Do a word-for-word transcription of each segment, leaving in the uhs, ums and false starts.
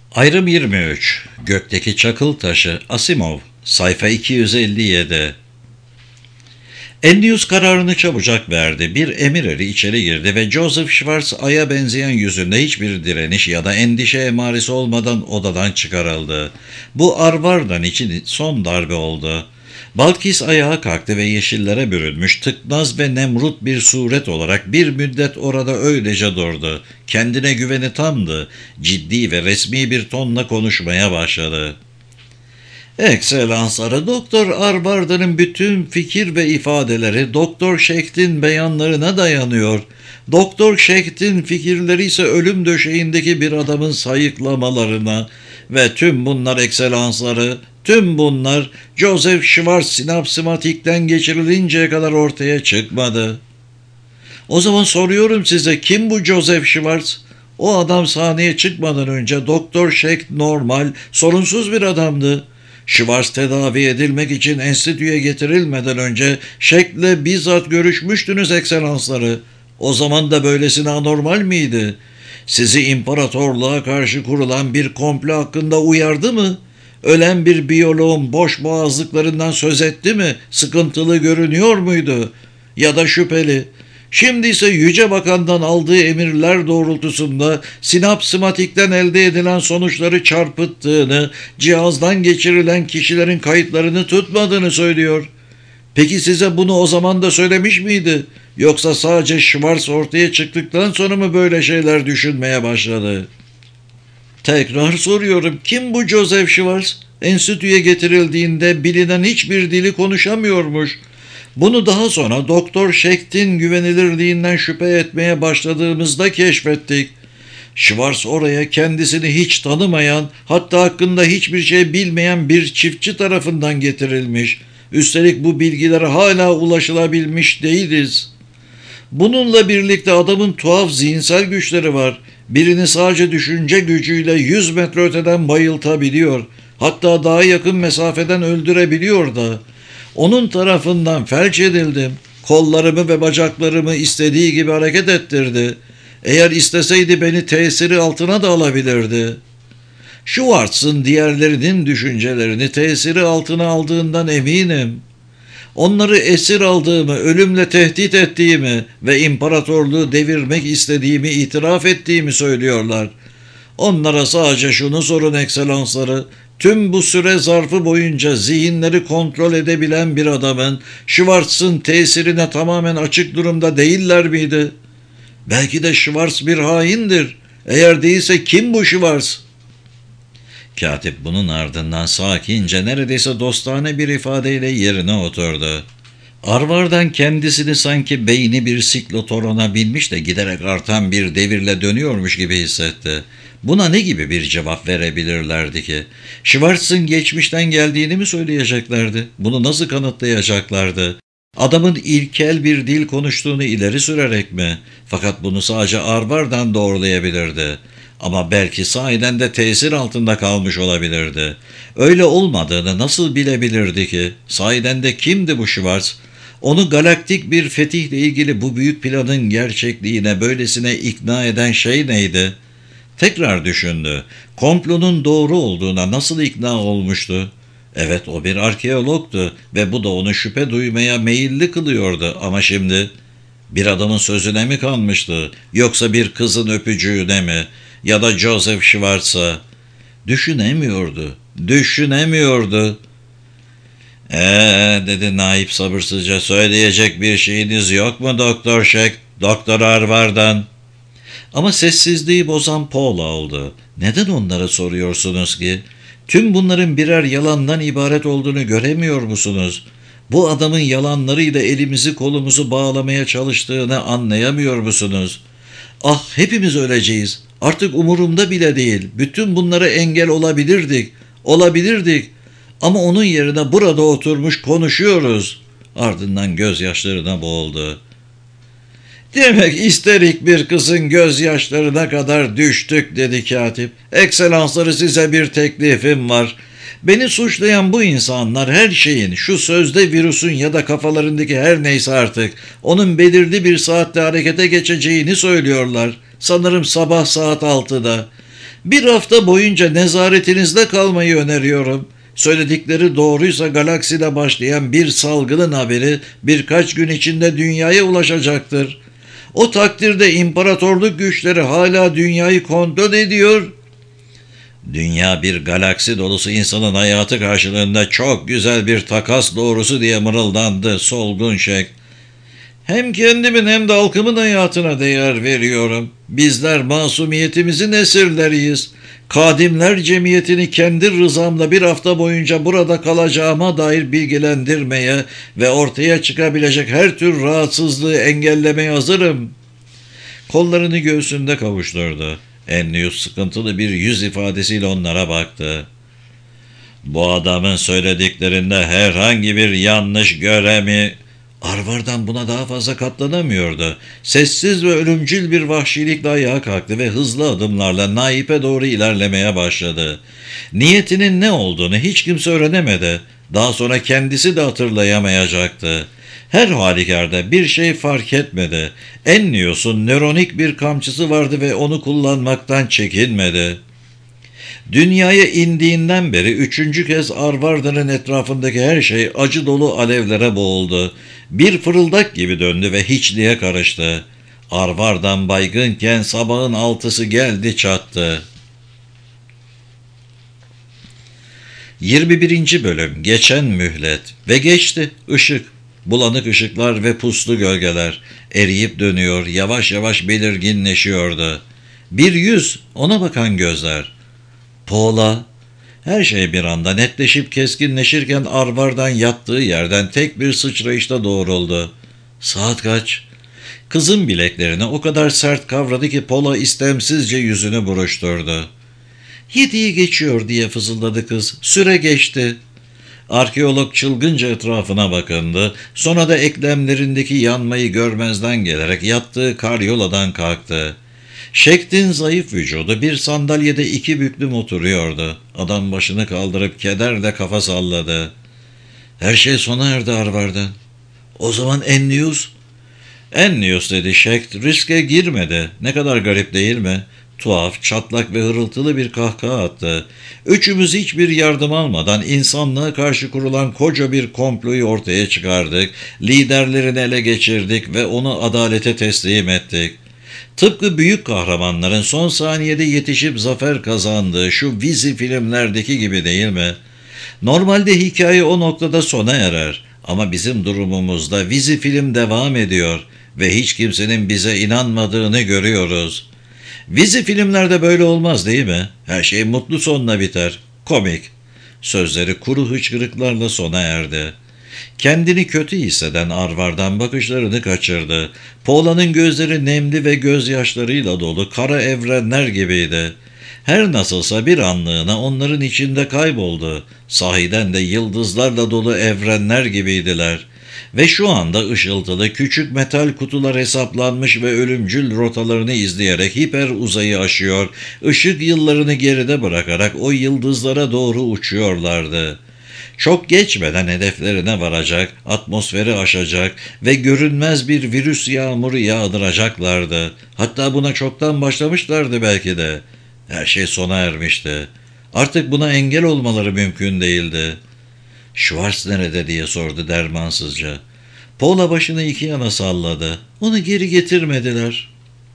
Ayrım yirmi üç. Gökteki Çakıl Taşı. Asimov. Sayfa iki yüz elli yedi. Ennius kararını çabucak verdi. Bir emir eri içeri girdi ve Joseph Schwartz aya benzeyen yüzünde hiçbir direniş ya da endişe emaresi olmadan odadan çıkarıldı. Bu Arvardan için son darbe oldu. Balkis ayağa kalktı ve yeşillere bürünmüş, tıknaz ve nemrut bir suret olarak bir müddet orada öylece durdu. Kendine güveni tamdı. Ciddi ve resmi bir tonla konuşmaya başladı. Ekselansları, Doktor Arvarda'nın bütün fikir ve ifadeleri Doktor Şeht'in beyanlarına dayanıyor. Doktor Şeht'in fikirleri ise ölüm döşeğindeki bir adamın sayıklamalarına ve tüm bunlar ekselansları, tüm bunlar Joseph Schwartz sinapsimatikten geçirilinceye kadar ortaya çıkmadı. O zaman soruyorum size, kim bu Joseph Schwartz? O adam sahneye çıkmadan önce Doktor Şeht normal, sorunsuz bir adamdı. Schwartz tedavi edilmek için enstitüye getirilmeden önce Şeht'le bizzat görüşmüştünüz ekselansları. O zaman da böylesine anormal miydi? Sizi imparatorluğa karşı kurulan bir komplo hakkında uyardı mı? Ölen bir biyoloğun boş boğazlıklarından söz etti mi? Sıkıntılı görünüyor muydu? Ya da şüpheli? Şimdi ise Yüce Bakan'dan aldığı emirler doğrultusunda sinapsimatikten elde edilen sonuçları çarpıttığını, cihazdan geçirilen kişilerin kayıtlarını tutmadığını söylüyor. Peki size bunu o zaman da söylemiş miydi? Yoksa sadece Schwartz ortaya çıktıktan sonra mı böyle şeyler düşünmeye başladı? Tekrar soruyorum, kim bu Joseph Schwartz? Enstitüye getirildiğinde bilinen hiçbir dili konuşamıyormuş. Bunu daha sonra Doktor Şeht'in güvenilirliğinden şüphe etmeye başladığımızda keşfettik. Schwartz oraya kendisini hiç tanımayan, hatta hakkında hiçbir şey bilmeyen bir çiftçi tarafından getirilmiş. Üstelik bu bilgilere hala ulaşılabilmiş değiliz. Bununla birlikte adamın tuhaf zihinsel güçleri var. Birini sadece düşünce gücüyle yüz metre öteden bayıltabiliyor. Hatta daha yakın mesafeden öldürebiliyor da. Onun tarafından felç edildim. Kollarımı ve bacaklarımı istediği gibi hareket ettirdi. Eğer isteseydi beni tesiri altına da alabilirdi. Schwartz'ın diğerlerinin düşüncelerini tesiri altına aldığından eminim. Onları esir aldığımı, ölümle tehdit ettiğimi ve imparatorluğu devirmek istediğimi itiraf ettiğimi söylüyorlar. Onlara sadece şunu sorun ekselansları, tüm bu süre zarfı boyunca zihinleri kontrol edebilen bir adamın Schwartz'ın tesirine tamamen açık durumda değiller miydi? Belki de Schwartz bir haindir. Eğer değilse kim bu Schwartz? Katip bunun ardından sakince, neredeyse dostane bir ifadeyle yerine oturdu. Arvardan kendisini sanki beyni bir siklotorona binmiş de giderek artan bir devirle dönüyormuş gibi hissetti. Buna ne gibi bir cevap verebilirlerdi ki? Schwartz'ın geçmişten geldiğini mi söyleyeceklerdi? Bunu nasıl kanıtlayacaklardı? Adamın ilkel bir dil konuştuğunu ileri sürerek mi? Fakat bunu sadece Arvardan doğrulayabilirdi. Ama belki sahiden de tesir altında kalmış olabilirdi. Öyle olmadığını nasıl bilebilirdi ki? Sahiden de kimdi bu Schwartz? Onu galaktik bir fetihle ilgili bu büyük planın gerçekliğine böylesine ikna eden şey neydi? Tekrar düşündü. Komplonun doğru olduğuna nasıl ikna olmuştu? Evet, o bir arkeologtu ve bu da onu şüphe duymaya meyilli kılıyordu. Ama şimdi bir adamın sözüne mi kanmıştı? Yoksa bir kızın öpücüğüne mi? Ya da Joseph Schwartz'a? Düşünemiyordu. Düşünemiyordu. Eee dedi naip sabırsızca, söyleyecek bir şeyiniz yok mu Doktor Şek, Doktor Arvardan? Ama sessizliği bozan Paula oldu. Neden onlara soruyorsunuz ki? Tüm bunların birer yalandan ibaret olduğunu göremiyor musunuz? Bu adamın yalanlarıyla elimizi kolumuzu bağlamaya çalıştığını anlayamıyor musunuz? Ah, hepimiz öleceğiz. Artık umurumda bile değil. Bütün bunlara engel olabilirdik. Olabilirdik. Ama onun yerine burada oturmuş konuşuyoruz. Ardından gözyaşlarına boğuldu. Demek isterik bir kızın gözyaşlarına kadar düştük dedi katip. Ekselansları, size bir teklifim var. Beni suçlayan bu insanlar her şeyin, şu sözde virüsün ya da kafalarındaki her neyse artık, onun belirli bir saatte harekete geçeceğini söylüyorlar. Sanırım sabah saat altıda. Bir hafta boyunca nezaretinizde kalmayı öneriyorum. Söyledikleri doğruysa galakside başlayan bir salgının haberi birkaç gün içinde dünyaya ulaşacaktır. O takdirde imparatorluk güçleri hala dünyayı kontrol ediyor. Dünya bir galaksi dolusu insanın hayatı karşılığında çok güzel bir takas doğrusu diye mırıldandı solgun şek. Hem kendimin hem de halkımın hayatına değer veriyorum. Bizler masumiyetimizin esirleriyiz. Kadimler Cemiyeti'ni kendi rızamla bir hafta boyunca burada kalacağıma dair bilgilendirmeye ve ortaya çıkabilecek her tür rahatsızlığı engellemeye hazırım. Kollarını göğsünde kavuşturdu. Ennius sıkıntılı bir yüz ifadesiyle onlara baktı. Bu adamın söylediklerinde herhangi bir yanlış göremi... Arvardan buna daha fazla katlanamıyordu. Sessiz ve ölümcül bir vahşilikle ayağa kalktı ve hızlı adımlarla Naip'e doğru ilerlemeye başladı. Niyetinin ne olduğunu hiç kimse öğrenemedi. Daha sonra kendisi de hatırlayamayacaktı. Her halükarda bir şey fark etmedi. Ennius'un nöronik bir kamçısı vardı ve onu kullanmaktan çekinmedi. Dünyaya indiğinden beri üçüncü kez Arvarda'nın etrafındaki her şey acı dolu alevlere boğuldu. Bir fırıldak gibi döndü ve hiçliğe karıştı. Arvardan baygınken sabahın altısı geldi çattı. yirmi birinci Bölüm Geçen Mühlet ve geçti. Işık, bulanık ışıklar ve puslu gölgeler eriyip dönüyor, yavaş yavaş belirginleşiyordu. Bir yüz, ona bakan gözler. Paula, her şey bir anda netleşip keskinleşirken Arvardan yattığı yerden tek bir sıçrayışta doğruldu. Saat kaç? Kızın bileklerini o kadar sert kavradı ki Paula istemsizce yüzünü buruşturdu. Yediği geçiyor diye fısıldadı kız. Süre geçti. Arkeolog çılgınca etrafına bakındı. Sonra da eklemlerindeki yanmayı görmezden gelerek yattığı karyoladan kalktı. Şeklin zayıf vücudu bir sandalyede iki büklüm oturuyordu. Adam başını kaldırıp kederle kafa salladı. Her şey sona erdi Arvardan. O zaman Ennius? Ennius dedi Şekt, riske girmedi. Ne kadar garip değil mi? Tuhaf, çatlak ve hırıltılı bir kahkaha attı. Üçümüz hiçbir yardım almadan insanlığa karşı kurulan koca bir komployu ortaya çıkardık, liderlerini ele geçirdik ve onu adalete teslim ettik. Tıpkı büyük kahramanların son saniyede yetişip zafer kazandığı şu vizi filmlerdeki gibi değil mi? Normalde hikaye o noktada sona erer ama bizim durumumuzda vizi film devam ediyor ve hiç kimsenin bize inanmadığını görüyoruz. Vizi filmlerde böyle olmaz değil mi? Her şey mutlu sonla biter. Komik. Sözleri kuru hıçkırıklarla sona erdi. Kendini kötü hisseden Arvardan bakışlarını kaçırdı. Paula'nın gözleri nemli ve gözyaşlarıyla dolu kara evrenler gibiydi. Her nasılsa bir anlığına onların içinde kayboldu. Sahiden de yıldızlarla dolu evrenler gibiydiler. Ve şu anda ışıltılı küçük metal kutular hesaplanmış ve ölümcül rotalarını izleyerek hiper uzayı aşıyor, ışık yıllarını geride bırakarak o yıldızlara doğru uçuyorlardı. Çok geçmeden hedeflerine varacak, atmosferi aşacak ve görünmez bir virüs yağmuru yağdıracaklardı. Hatta buna çoktan başlamışlardı belki de. Her şey sona ermişti. Artık buna engel olmaları mümkün değildi. "Schwartz nerede?" diye sordu dermansızca. Paula başını iki yana salladı. "Onu geri getirmediler."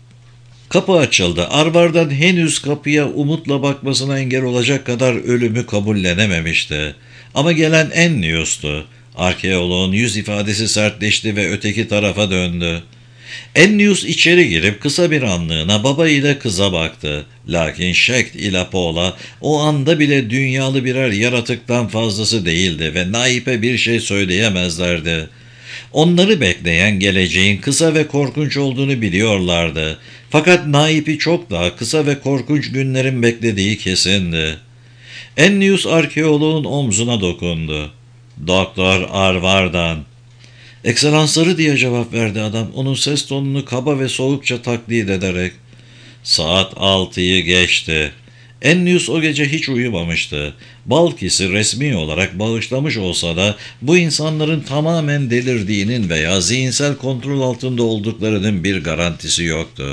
Kapı açıldı. Arvardan henüz kapıya umutla bakmasına engel olacak kadar ölümü kabullenememişti. Ama gelen Ennius'tu. Arkeoloğun yüz ifadesi sertleşti ve öteki tarafa döndü. Ennius içeri girip kısa bir anlığına baba ile kıza baktı. Lakin Şekt ile Paula o anda bile dünyalı birer yaratıktan fazlası değildi ve Naip'e bir şey söyleyemezlerdi. Onları bekleyen geleceğin kısa ve korkunç olduğunu biliyorlardı. Fakat Naip'i çok daha kısa ve korkunç günlerin beklediği kesindi. Ennius arkeoloğun omzuna dokundu. "Doktor Arvardan." "Ekselansları" diye cevap verdi adam, onun ses tonunu kaba ve soğukça taklit ederek. Saat altıyı geçti. Ennius o gece hiç uyumamıştı. Balkis'i resmi olarak bağışlamış olsa da bu insanların tamamen delirdiğinin veya zihinsel kontrol altında olduklarının bir garantisi yoktu.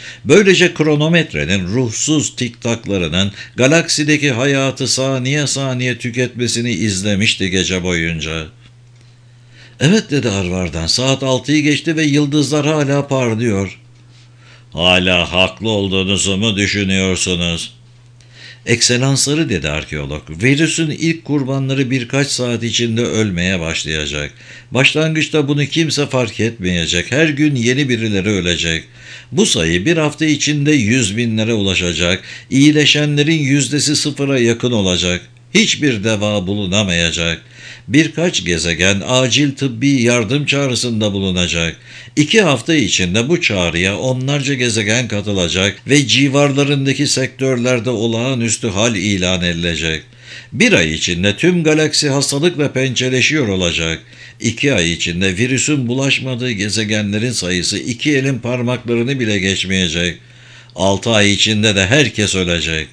Böylece kronometrenin ruhsuz tiktaklarının galaksideki hayatı saniye saniye tüketmesini izlemişti gece boyunca. "Evet," dedi Arvardan, "saat altıyı geçti ve yıldızlar hala parlıyor." "Hala haklı olduğunuzu mu düşünüyorsunuz?" "Ekselansları," dedi arkeolog, "virüsün ilk kurbanları birkaç saat içinde ölmeye başlayacak. Başlangıçta bunu kimse fark etmeyecek. Her gün yeni birileri ölecek. Bu sayı bir hafta içinde yüz binlere ulaşacak. İyileşenlerin yüzdesi sıfıra yakın olacak. Hiçbir deva bulunamayacak. Birkaç gezegen acil tıbbi yardım çağrısında bulunacak. İki hafta içinde bu çağrıya onlarca gezegen katılacak ve civarlarındaki sektörlerde olağanüstü hal ilan edilecek. Bir ay içinde tüm galaksi hastalıkla pençeleşiyor olacak. İki ay içinde virüsün bulaşmadığı gezegenlerin sayısı iki elin parmaklarını bile geçmeyecek. Altı ay içinde de herkes ölecek.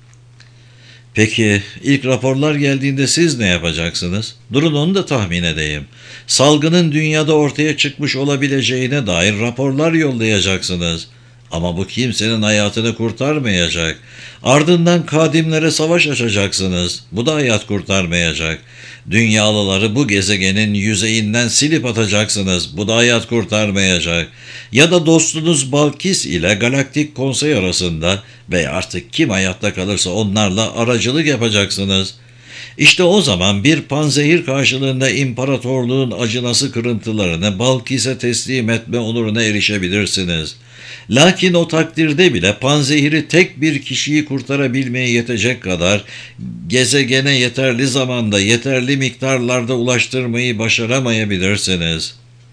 Peki ilk raporlar geldiğinde siz ne yapacaksınız? Durun onu da tahmin edeyim. Salgının dünyada ortaya çıkmış olabileceğine dair raporlar yollayacaksınız. Ama bu kimsenin hayatını kurtarmayacak. Ardından kadimlere savaş açacaksınız. Bu da hayat kurtarmayacak. Dünyalıları bu gezegenin yüzeyinden silip atacaksınız. Bu da hayat kurtarmayacak. Ya da dostunuz Balkis ile Galaktik Konsey arasında ve artık kim hayatta kalırsa onlarla aracılık yapacaksınız. İşte o zaman bir panzehir karşılığında imparatorluğun acınası kırıntılarını Balkis'e teslim etme onuruna erişebilirsiniz. Lakin o takdirde bile panzehiri tek bir kişiyi kurtarabilmeye yetecek kadar gezegene yeterli zamanda, yeterli miktarlarda ulaştırmayı başaramayabilirsiniz.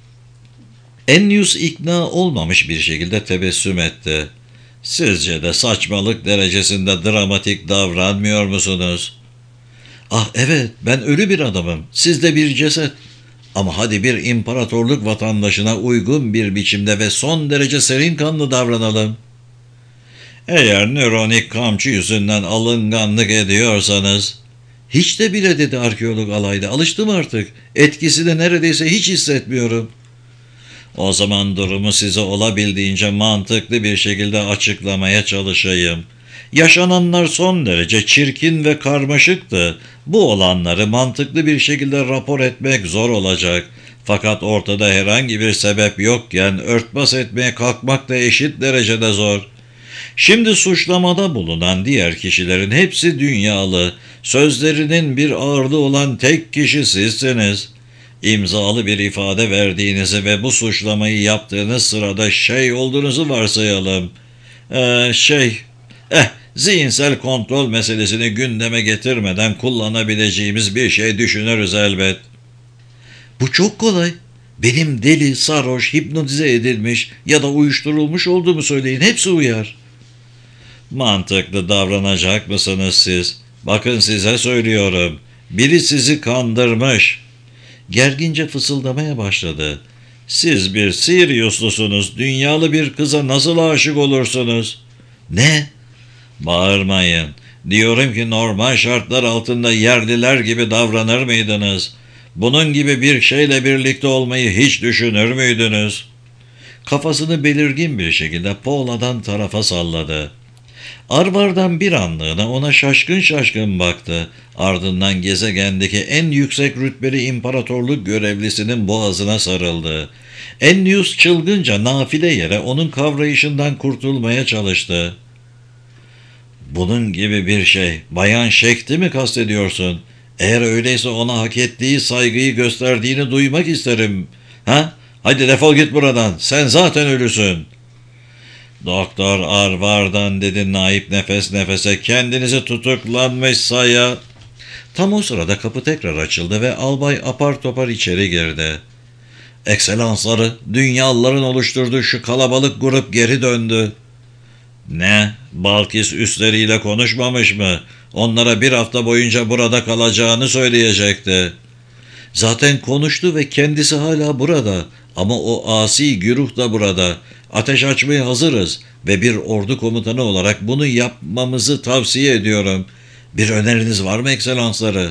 Ennius ikna olmamış bir şekilde tebessüm etti. Sizce de saçmalık derecesinde dramatik davranmıyor musunuz? Ah evet, ben ölü bir adamım, siz de bir ceset. Ama hadi bir imparatorluk vatandaşına uygun bir biçimde ve son derece serin kanlı davranalım. Eğer nöronik kamçı yüzünden alınganlık ediyorsanız... Hiç de bile, dedi arkeolog alayda, alıştım artık. Etkisini neredeyse hiç hissetmiyorum. O zaman durumu size olabildiğince mantıklı bir şekilde açıklamaya çalışayım. Yaşananlar son derece çirkin ve karmaşıktı. Bu olanları mantıklı bir şekilde rapor etmek zor olacak. Fakat ortada herhangi bir sebep yokken örtbas etmeye kalkmak da eşit derecede zor. Şimdi suçlamada bulunan diğer kişilerin hepsi dünyalı. Sözlerinin bir ağırlığı olan tek kişi sizsiniz. İmzalı bir ifade verdiğinizi ve bu suçlamayı yaptığınız sırada şey olduğunuzu varsayalım. Ee, şey... Eh, zihinsel kontrol meselesini gündeme getirmeden kullanabileceğimiz bir şey düşünürüz elbet. Bu çok kolay. Benim deli, sarhoş, hipnotize edilmiş ya da uyuşturulmuş olduğumu söyleyin. Hepsi uyar. Mantıklı davranacak mısınız siz? Bakın size söylüyorum. Biri sizi kandırmış. Gergince fısıldamaya başladı. Siz bir Siriuslusunuz. Dünyalı bir kıza nasıl aşık olursunuz? Ne? Bağırmayın. Diyorum ki normal şartlar altında yerliler gibi davranır mıydınız? Bunun gibi bir şeyle birlikte olmayı hiç düşünür müydünüz? Kafasını belirgin bir şekilde Paula'dan tarafa salladı. Arvardan bir anlığına ona şaşkın şaşkın baktı. Ardından gezegendeki en yüksek rütbeli imparatorluk görevlisinin boğazına sarıldı. Ennius çılgınca nafile yere onun kavrayışından kurtulmaya çalıştı. Bunun gibi bir şey, Bayan Şekt'i mi kastediyorsun? Eğer öyleyse ona hak ettiği saygıyı gösterdiğini duymak isterim. Ha? Hadi defol git buradan, sen zaten ölüsün. Doktor Arvardan, dedi naip nefes nefese, kendinizi tutuklanmış saya. Tam o sırada kapı tekrar açıldı ve albay apar topar içeri girdi. Ekselansları, dünyalıların oluşturduğu şu kalabalık grup geri döndü. Ne? Balkis üstleriyle konuşmamış mı? Onlara bir hafta boyunca burada kalacağını söyleyecekti. Zaten konuştu ve kendisi hala burada. Ama o asi güruh da burada. Ateş açmaya hazırız ve bir ordu komutanı olarak bunu yapmamızı tavsiye ediyorum. Bir öneriniz var mı ekselansları?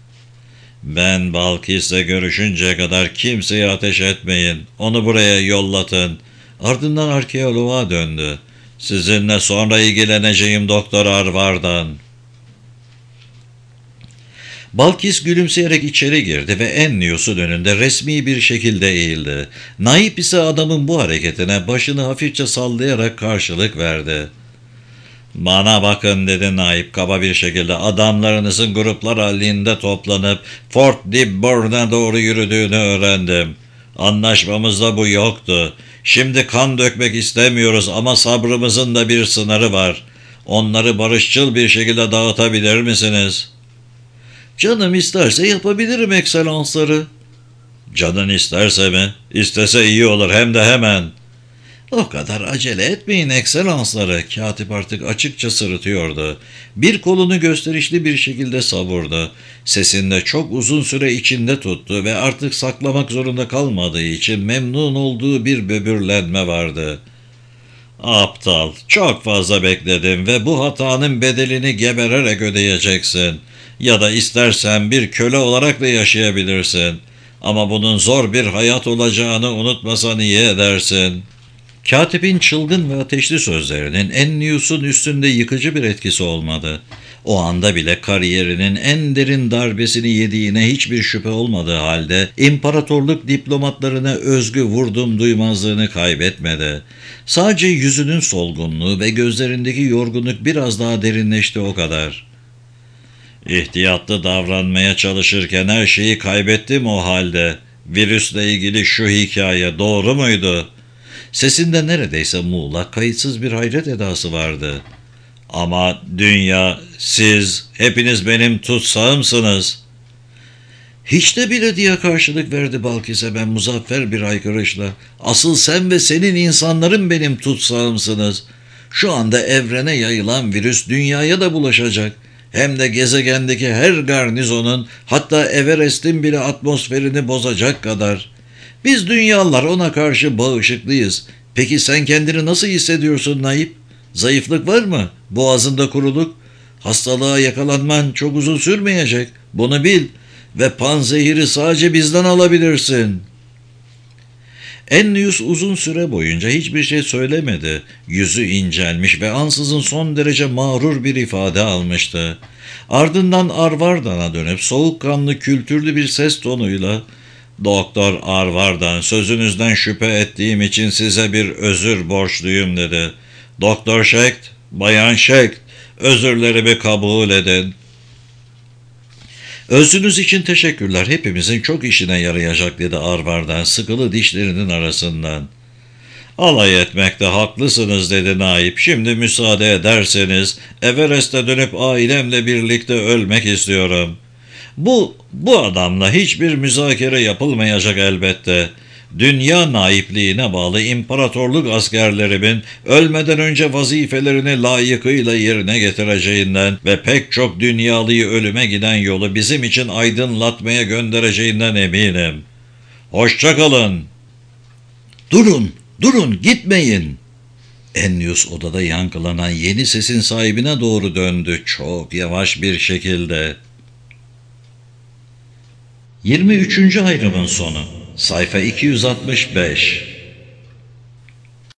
Ben Balkis'le görüşünceye kadar kimseye ateş etmeyin. Onu buraya yollatın. Ardından arkeoloğa döndü. Sizinle sonra ilgileneceğim Doktor Arvardan. Balkis gülümseyerek içeri girdi ve Ennius'un önünde resmi bir şekilde eğildi. Naip ise adamın bu hareketine başını hafifçe sallayarak karşılık verdi. ''Bana bakın'' dedi Naip kaba bir şekilde. ''Adamlarınızın gruplar halinde toplanıp Fort Dibbourne'a doğru yürüdüğünü öğrendim. Anlaşmamızda bu yoktu. Şimdi kan dökmek istemiyoruz ama sabrımızın da bir sınırı var. Onları barışçıl bir şekilde dağıtabilir misiniz?'' ''Canım isterse yapabilirim ekselansları.'' ''Canın isterse mi? İstese iyi olur, hem de hemen.'' ''O kadar acele etmeyin ekselansları.'' Katip artık açıkça sırıtıyordu. Bir kolunu gösterişli bir şekilde savurdu. Sesinde çok uzun süre içinde tuttu ve artık saklamak zorunda kalmadığı için memnun olduğu bir böbürlenme vardı. ''Aptal, çok fazla bekledim ve bu hatanın bedelini gebererek ödeyeceksin. Ya da istersen bir köle olarak da yaşayabilirsin. Ama bunun zor bir hayat olacağını unutmasan iyi edersin.'' Katibin çılgın ve ateşli sözlerinin Ennius'un üstünde yıkıcı bir etkisi olmadı. O anda bile kariyerinin en derin darbesini yediğine hiçbir şüphe olmadığı halde imparatorluk diplomatlarına özgü vurdum duymazlığını kaybetmedi. Sadece yüzünün solgunluğu ve gözlerindeki yorgunluk biraz daha derinleşti, o kadar. ''İhtiyatlı davranmaya çalışırken her şeyi kaybettim o halde. Virüsle ilgili şu hikaye doğru muydu?'' Sesinde neredeyse muğlak, kayıtsız bir hayret edası vardı. ''Ama dünya, siz, hepiniz benim tutsağımsınız.'' ''Hiç de bile'' diye karşılık verdi Balkis'e ben muzaffer bir haykırışla. ''Asıl sen ve senin insanların benim tutsağımsınız. Şu anda evrene yayılan virüs dünyaya da bulaşacak. Hem de gezegendeki her garnizonun, hatta Everest'in bile atmosferini bozacak kadar. Biz dünyalılar ona karşı bağışıklıyız. Peki sen kendini nasıl hissediyorsun Naip? Zayıflık var mı? Boğazında kuruluk? Hastalığa yakalanman çok uzun sürmeyecek. Bunu bil. Ve panzehiri sadece bizden alabilirsin.'' Ennius uzun süre boyunca hiçbir şey söylemedi. Yüzü incelmiş ve ansızın son derece mağrur bir ifade almıştı. Ardından Arvardan'a dönüp soğukkanlı, kültürlü bir ses tonuyla ''Doktor Arvardan, sözünüzden şüphe ettiğim için size bir özür borçluyum.'' dedi. ''Doktor Şekt, Bayan Şekt, özürlerimi kabul edin.'' ''Özrünüz için teşekkürler, hepimizin çok işine yarayacak.'' dedi Arvardan sıkılı dişlerinin arasından. ''Alay etmekte haklısınız.'' dedi Naip. ''Şimdi müsaade ederseniz Everest'e dönüp ailemle birlikte ölmek istiyorum. Bu, bu adamla hiçbir müzakere yapılmayacak elbette. Dünya naipliğine bağlı imparatorluk askerlerimin ölmeden önce vazifelerini layıkıyla yerine getireceğinden ve pek çok dünyalıyı ölüme giden yolu bizim için aydınlatmaya göndereceğinden eminim. Hoşça kalın. ''Durun, durun, gitmeyin.'' Ennius odada yankılanan yeni sesin sahibine doğru döndü çok yavaş bir şekilde. yirmi üçüncü ayrımın sonu. Sayfa iki yüz altmış beş.